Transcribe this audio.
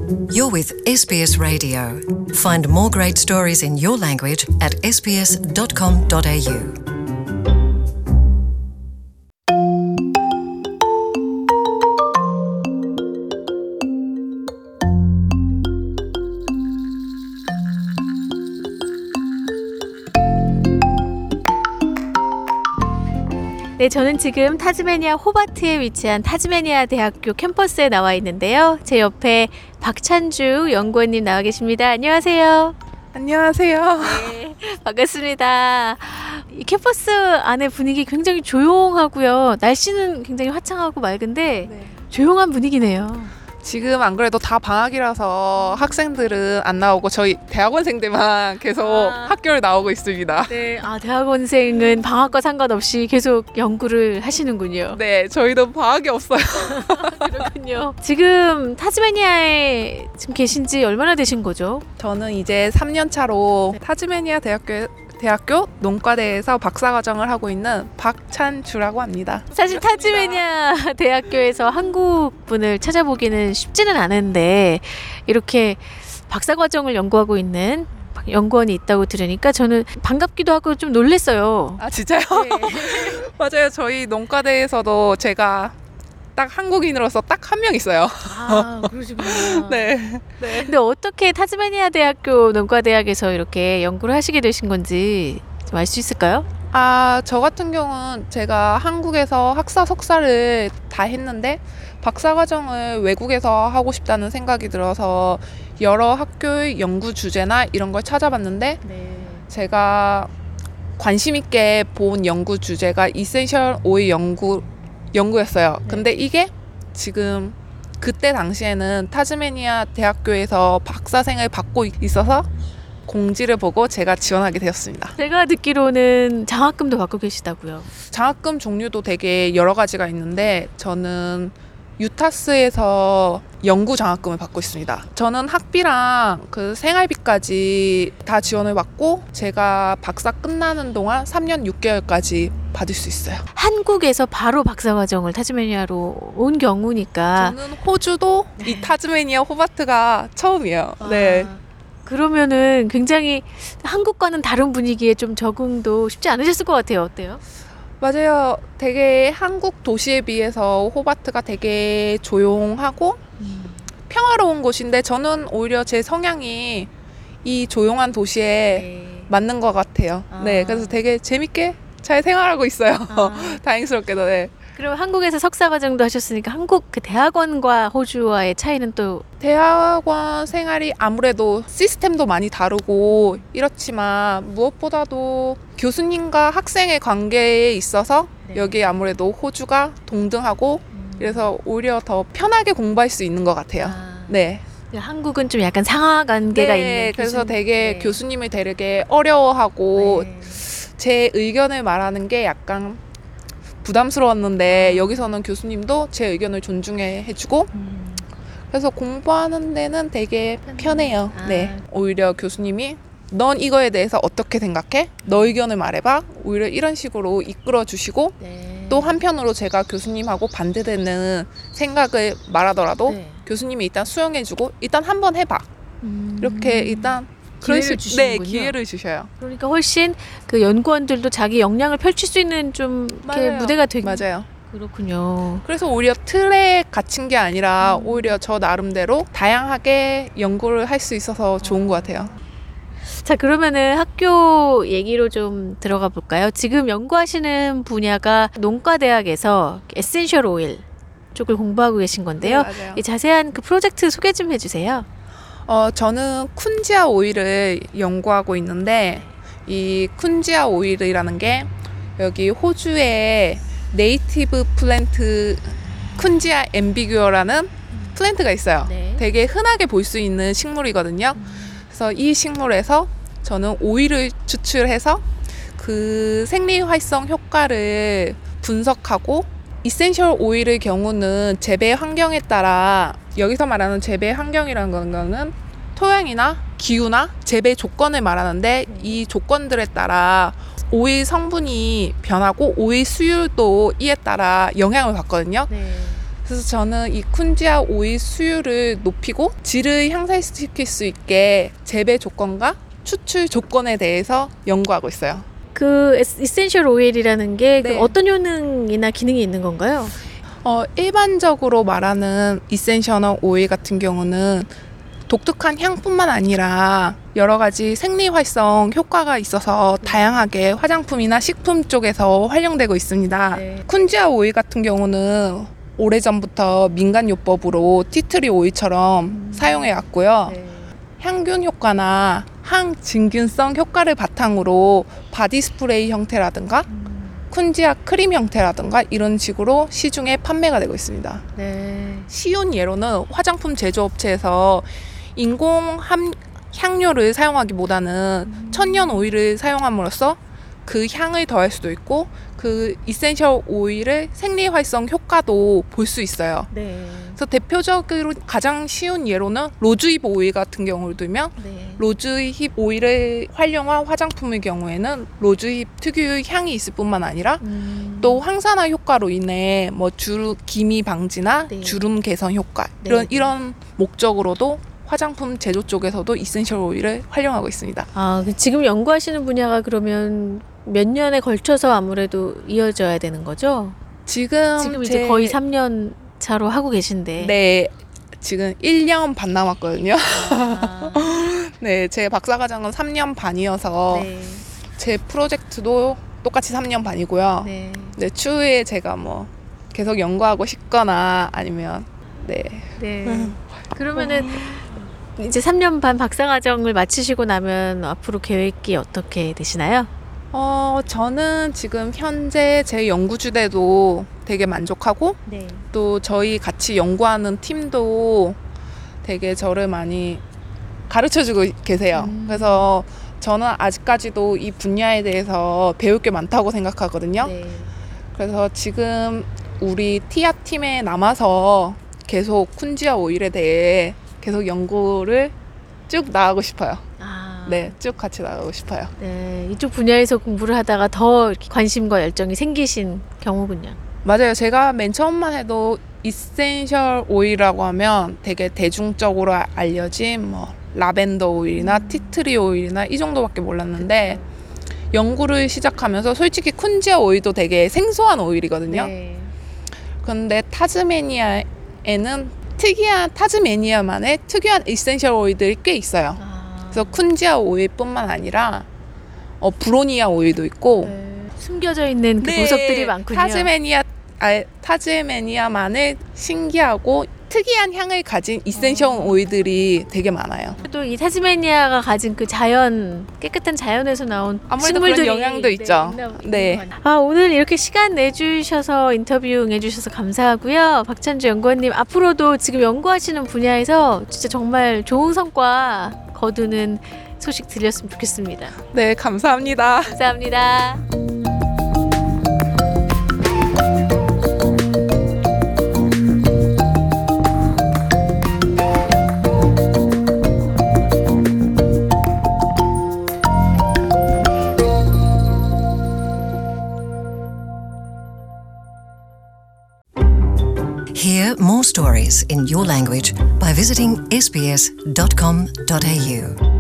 You're with SBS Radio. Find more great stories in your language at sbs.com.au. 네, 저는 지금 타즈메니아 호바트에 위치한 타즈메니아 대학교 캠퍼스에 나와 있는데요. 제 옆에 박찬주 연구원님 나와 계십니다. 안녕하세요. 안녕하세요. 네, 반갑습니다. 이 캠퍼스 안에 분위기 굉장히 조용하고요. 날씨는 굉장히 화창하고 맑은데 조용한 분위기네요. 지금 안 그래도 다 방학이라서 학생들은 안 나오고 저희 대학원생들만 계속 학교를 나오고 있습니다. 네, 대학원생은 방학과 상관없이 계속 연구를 하시는군요. 네, 저희도 방학이 없어요. 그렇군요. 지금 타즈메니아에 지금 계신 지 얼마나 되신 거죠? 저는 이제 3년 차로 타즈메니아 대학교 농과대에서 박사과정을 하고 있는 박찬주라고 합니다. 사실 타즈메니아 대학교에서 한국 분을 찾아보기는 쉽지는 않은데 이렇게 박사과정을 연구하고 있는 연구원이 있다고 들으니까 저는 반갑기도 하고 좀 놀랐어요. 아, 진짜요? 네. 맞아요. 저희 농과대에서도 제가 딱 한국인으로서 딱 한 명 있어요. 아, 그러시군요. 네. 근데 어떻게 타즈메니아 대학교 농과대학에서 이렇게 연구를 하시게 되신 건지 좀 알 수 있을까요? 저 같은 경우는 제가 한국에서 학사 석사를 다 했는데 박사과정을 외국에서 하고 싶다는 생각이 들어서 여러 학교의 연구 주제나 이런 걸 찾아봤는데 제가 관심 있게 본 연구 주제가 이센셜 오일 연구였어요. 근데 이게 지금 그때 당시에는 타즈메니아 대학교에서 박사생을 받고 있어서 공지를 보고 제가 지원하게 되었습니다. 제가 듣기로는 장학금도 받고 계시다고요. 장학금 종류도 되게 여러 가지가 있는데 저는 유타스에서 연구 장학금을 받고 있습니다. 저는 학비랑 그 생활비까지 다 지원을 받고 제가 박사 끝나는 동안 3년 6개월까지 받을 수 있어요. 한국에서 바로 박사과정을 타즈메니아로 온 경우니까 저는 호주도 이 타즈메니아 호바트가 처음이에요. 네. 그러면은 굉장히 한국과는 다른 분위기에 좀 적응도 쉽지 않으셨을 것 같아요. 어때요? 맞아요. 되게 한국 도시에 비해서 호바트가 되게 조용하고 평화로운 곳인데 저는 오히려 제 성향이 이 조용한 도시에 맞는 것 같아요. 네, 그래서 되게 재밌게 잘 생활하고 있어요. 다행스럽게도. 네. 그럼 한국에서 석사과정도 하셨으니까 한국 그 대학원과 호주와의 차이는 또? 대학원 생활이 아무래도 시스템도 많이 다르고 이렇지만 무엇보다도 교수님과 학생의 관계에 있어서 여기 아무래도 호주가 동등하고 그래서 오히려 더 편하게 공부할 수 있는 것 같아요. 네. 한국은 좀 약간 상하 관계가 있는. 그래서 되게 교수님을 되게 어려워하고 제 의견을 말하는 게 약간 부담스러웠는데 여기서는 교수님도 제 의견을 존중해 주고 그래서 공부하는 데는 되게 편해요. 네. 오히려 교수님이 넌 이거에 대해서 어떻게 생각해? 너 의견을 말해봐. 오히려 이런 식으로 이끌어 주시고 또 한편으로 제가 교수님하고 반대되는 생각을 말하더라도 교수님이 일단 수용해 주고 일단 한번 해봐. 이렇게 일단 기회를 주시는군요. 네, 기회를 주셔요. 그러니까 훨씬 그 연구원들도 자기 역량을 펼칠 수 있는 좀 이렇게 무대가 되게. 맞아요. 그렇군요. 그래서 오히려 틀에 갇힌 게 아니라 오히려 저 나름대로 다양하게 연구를 할 수 있어서 좋은 것 같아요. 자, 그러면은 학교 얘기로 좀 들어가 볼까요? 지금 연구하시는 분야가 농과대학에서 에센셜 오일 쪽을 공부하고 계신 건데요. 네, 맞아요. 이 자세한 그 프로젝트 소개 좀 해주세요. 저는 쿤지아 오일을 연구하고 있는데 이 쿤지아 오일이라는 게 여기 호주의 네이티브 플랜트 쿤지아 엠비규어라는 플랜트가 있어요. 되게 흔하게 볼 수 있는 식물이거든요. 그래서 이 식물에서 저는 오일을 추출해서 그 생리 활성 효과를 분석하고 이센셜 오일의 경우는 재배 환경에 따라 여기서 말하는 재배 환경이라는 거는 토양이나 기후나 재배 조건을 말하는데 이 조건들에 따라 오일 성분이 변하고 오일 수율도 이에 따라 영향을 받거든요. 그래서 저는 이 쿤지아 오일 수율을 높이고 질을 향상시킬 수 있게 재배 조건과 추출 조건에 대해서 연구하고 있어요. 그 이센셜 오일이라는 게 네. 그 어떤 효능이나 기능이 있는 건가요? 일반적으로 말하는 이센셜 오일 같은 경우는 독특한 향뿐만 아니라 여러 가지 생리활성 효과가 있어서 다양하게 화장품이나 식품 쪽에서 활용되고 있습니다. 네. 쿤지아 오일 같은 경우는 오래전부터 민간요법으로 티트리 오일처럼 사용해 왔고요. 네. 향균 효과나 항진균성 효과를 바탕으로 바디 스프레이 형태라든가 쿤지아 크림 형태라든가 이런 식으로 시중에 판매가 되고 있습니다. 네. 쉬운 예로는 화장품 제조업체에서 인공 향료를 사용하기보다는 천연 오일을 사용함으로써 그 향을 더할 수도 있고 그 이센셜 오일의 생리활성 효과도 볼 수 있어요. 네. 그래서 대표적으로 가장 쉬운 예로는 로즈힙 오일 같은 경우를 들면 네. 로즈힙 오일을 활용한 화장품의 경우에는 로즈힙 특유의 향이 있을 뿐만 아니라 또 항산화 효과로 인해 뭐 기미 방지나 네. 주름 개선 효과 네. 이런 목적으로도 화장품 제조 쪽에서도 이센셜 오일을 활용하고 있습니다. 지금 연구하시는 분야가 그러면 몇 년에 걸쳐서 아무래도 이어져야 되는 거죠? 지금 이제 거의 3년 차로 하고 계신데. 네, 지금 1년 반 남았거든요. 아, 네, 제 박사과정은 3년 반이어서 네. 제 프로젝트도 똑같이 3년 반이고요. 네. 네, 추후에 제가 뭐 계속 연구하고 싶거나 아니면 네. 네. 그러면은 이제 3년 반 박사과정을 마치시고 나면 앞으로 계획이 어떻게 되시나요? 저는 지금 현재 제 연구주대도 되게 만족하고 네. 또 저희 같이 연구하는 팀도 되게 저를 많이 가르쳐주고 계세요. 그래서 저는 아직까지도 이 분야에 대해서 배울 게 많다고 생각하거든요. 네. 그래서 지금 우리 티아 팀에 남아서 계속 쿤지아 오일에 대해 계속 연구를 쭉 나가고 싶어요. 네, 쭉 같이 나가고 싶어요. 네, 이쪽 분야에서 공부를 하다가 더 이렇게 관심과 열정이 생기신 경우군요. 맞아요. 제가 맨 처음만 해도 이센셜 오일이라고 하면 되게 대중적으로 알려진 뭐 라벤더 오일이나 티트리 오일이나 이 정도밖에 몰랐는데 연구를 시작하면서 솔직히 쿤지아 오일도 되게 생소한 오일이거든요. 네. 그런데 타즈메니아에는 타즈메니아만의 특이한 이센셜 오일들이 꽤 있어요. 그래서 쿤지아 오일뿐만 아니라 브로니아 오일도 있고 숨겨져 있는 그 보석들이 많군요. 타즈메니아만의 신기하고 특이한 향을 가진 이센셜 오일들이 되게 많아요. 또 이 타즈메니아가 가진 그 깨끗한 자연에서 나온 아무래도 식물들이 그런 영향도 있죠. 네. 오늘 이렇게 시간 내주셔서 인터뷰 응해주셔서 감사하고요. 박찬주 연구원님, 앞으로도 지금 연구하시는 분야에서 진짜 정말 좋은 성과 거두는 소식 들렸으면 좋겠습니다. 네, 감사합니다. 감사합니다. Hear more stories in your language by visiting sbs.com.au.